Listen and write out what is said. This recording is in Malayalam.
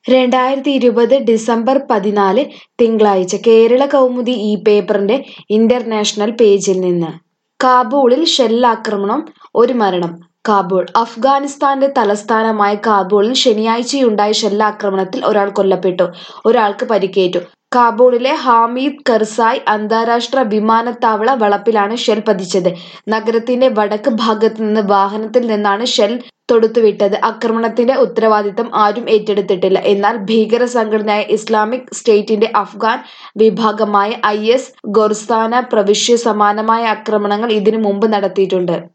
2020 ഡിസംബർ 14 തിങ്കളാഴ്ച കേരള കൗമുദി ഈ പേപ്പറിന്റെ ഇന്റർനാഷണൽ പേജിൽ നിന്ന്. കാബൂളിൽ ഷെല്ലാക്രമണം, ഒരു മരണം. കാബൂൾ അഫ്ഗാനിസ്ഥാന്റെ തലസ്ഥാനമായ കാബൂളിൽ ശനിയാഴ്ചയുണ്ടായ ഷെല്ലാക്രമണത്തിൽ ഒരാൾ കൊല്ലപ്പെട്ടു, ഒരാൾക്ക് പരിക്കേറ്റു. കാബൂളിലെ ഹാമിദ് കർസായ് അന്താരാഷ്ട്ര വിമാനത്താവള വളപ്പിലാണ് ഷെൽ പതിച്ചത്. നഗരത്തിന്റെ വടക്ക് ഭാഗത്ത് നിന്ന് വാഹനത്തിൽ നിന്നാണ് ഷെൽ തൊടുത്തുവിട്ടത്. ആക്രമണത്തിന്റെ ഉത്തരവാദിത്തം ആരും ഏറ്റെടുത്തിട്ടില്ല. എന്നാൽ ഭീകര സംഘടനയായ ഇസ്ലാമിക് സ്റ്റേറ്റിന്റെ അഫ്ഗാൻ വിഭാഗമായ IS ഖൊറസാന പ്രവിശ്യയിൽ സമാനമായ ആക്രമണങ്ങൾ ഇതിനു മുമ്പ് നടത്തിയിട്ടുണ്ട്.